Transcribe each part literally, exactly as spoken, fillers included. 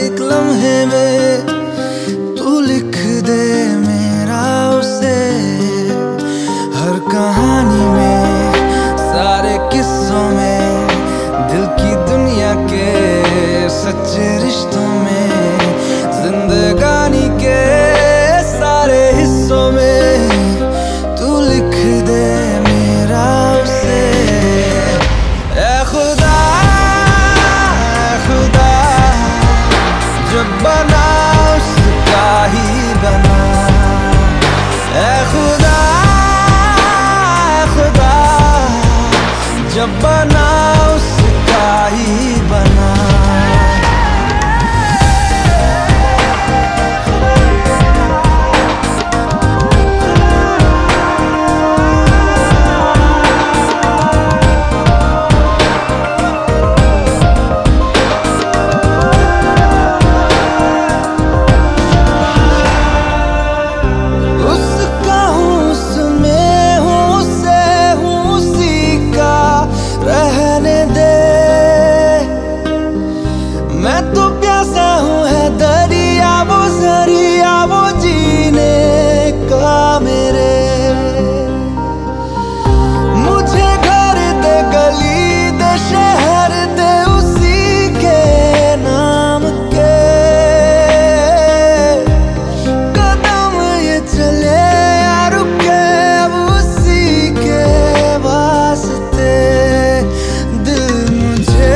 एक लम्हे में तू लिख दे मेरा उसे, हर कहानी में सारे किस्सों में दिल की दुनिया के सच्चे रिश्तों में जिंदगानी के सारे हिस्सों में तू लिख दे मेरा उसे। ऐ खुदा ऐ खुदा जब बना उसका ही बना। ऐ खुदा ऐ खुदा जब बना उसका ही बना। मैं तो प्यासा हूँ है दरिया वो जरिया वो जीने का मेरे। मुझे घर दे गली दे शहर दे उसी के नाम के। कदम ये चले या रुके अब उसी के वास्ते। दिल मुझे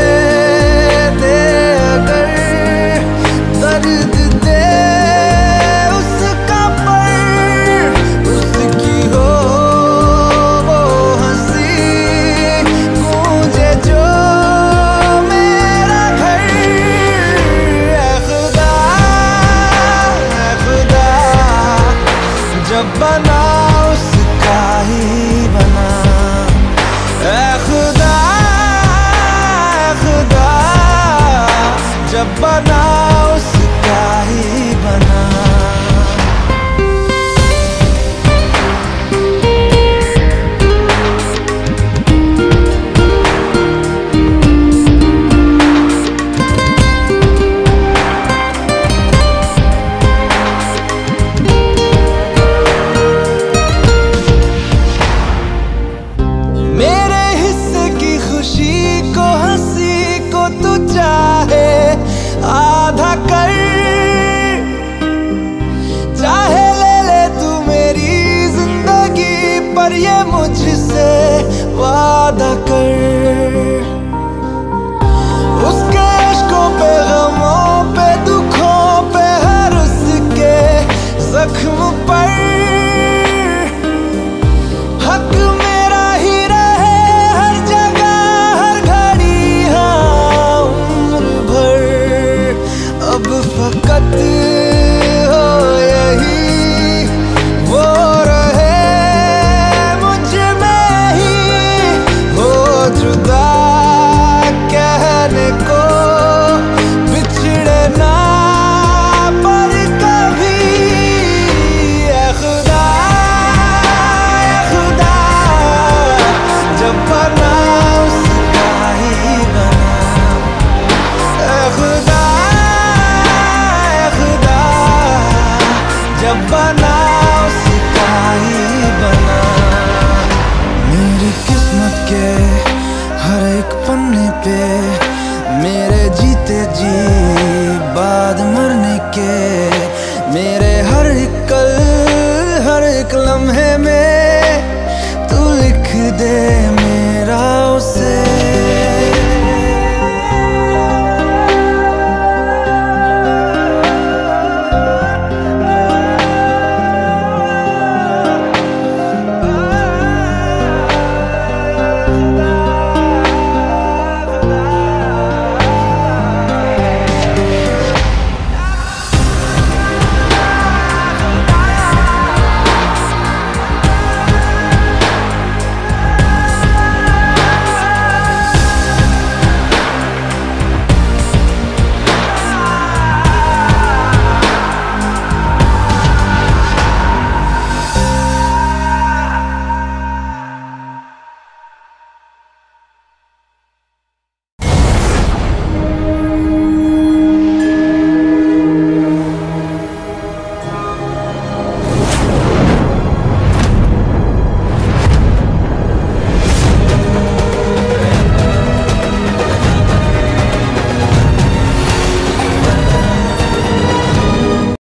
दर्द दे उसका पर उसकी हो वो हंसी गूंजे जो मेरा घर। ऐ खुदा ऐ खुदा जब बना उसका ही बना। ऐ खुदा ऐ खुदा जब बना उसका ही बना। मेरे हिस्से की खुशी को हंसी को तू चाहे आधा कर। चाहे ले ले तू मेरी जिंदगी पर ये मुझसे वादा कर। उसके इश्कों पे गमों पे दुखों पे हर उसके जख्म पर हक मेरा ही रहे हर जगह हर घड़ी हाँ उम्र भर। अब फकत हो यही वो रहे मुझ में ही हो जुदा कहने को बिछड़े ना पर कभी। ऐ खुदा ऐ खुदा जब बना उसका ही बना। ऐ खुदा ऐ खुदा जब बना उसका ही बना। मेरी किस्मत के हर एक पन्ने पे मेरे जीते जी